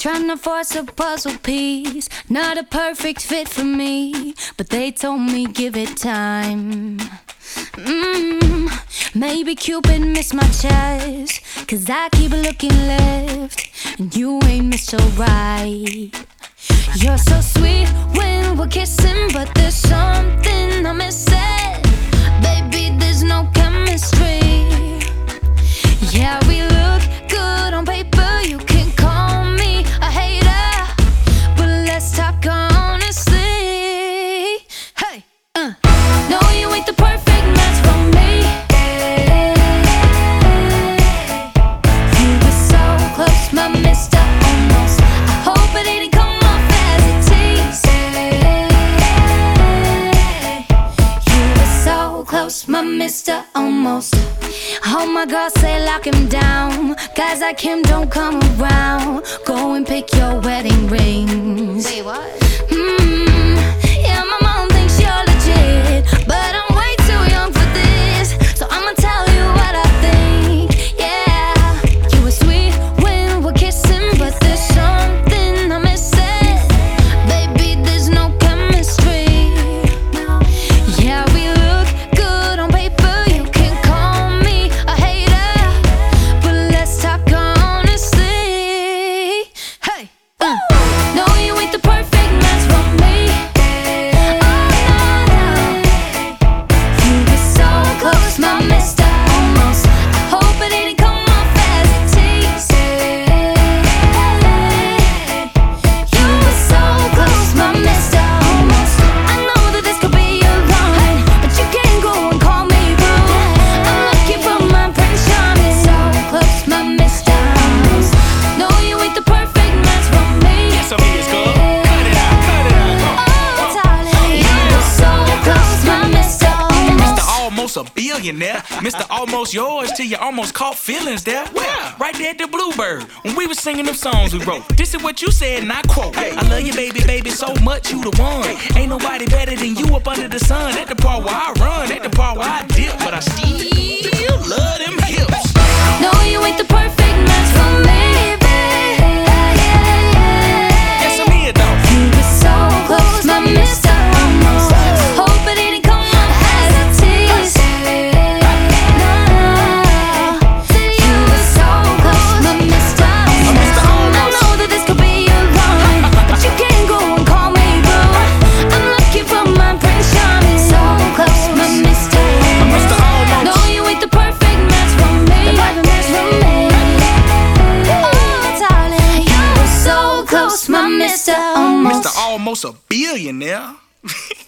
Trying to force a puzzle piece, not a perfect fit for me, but they told me give it time. Maybe Cupid missed my chest, 'cause I keep looking left and you ain't Mr. Right. You're so sweet when we're kissing, but there's something I'm missing. Baby, there's no chemistry. Yeah, we look good on paper, you can call me a hater, but let's talk honestly. Hey, no, you ain't the perfect match for me. You were so close, my Mr. Almost. I hope it didn't come off as a tease. You were so close, my Mr. Almost. All my girls say lock him down, guys like him don't come around. Go and pick your wedding rings. Wait, what? Yeah, my mom thinks you're legit, but I'm way too young for this, so I'ma tell you what I think. Yeah, you were sweet when we're kissing, but there's something I'm missing. Baby, there's no chemistry. Yeah, we look good on paper, you can call me a hater, but let's talk honestly. Hey, no, you ain't the perfect match for me. You were so close, my Mr. Almost. I hope it didn't come off as a tease. You were so close, my Mr. Almost. I know that this could be your line, but you can't go and call me rude. I'm looking for my Prince Charming. So close, my Mr. Almost. No, you ain't the perfect match for me. Yes, I'm here, girl. Cut it out, cut it out. Oh, darling, you were so close, my Mr. Almost. Mr. Almost a billionaire. Mr. Almost yours till you almost caught feelings there. Where? Right there at the Bluebird. When we was singing them songs we wrote. This is what you said and I quote. I love you, baby, baby, so much you the one. Ain't nobody better than you up under the sun. At the part where I run, at the part where I dip, but I still love them hips. No, you ain't the perfect match for me, baby. Yes, I'm here, though. You were so close, my Mr. Almost. I hope it didn't come off as a tease. You were so close, my Mr. Almost. I know that this could be your line, but you can't go and call me rude. I'm looking for my Prince Charming. So close, my Mr. Almost. No, you ain't the perfect match for me. Oh, darling, you were so close, my Mr. Almost. Mr. Almost a billionaire.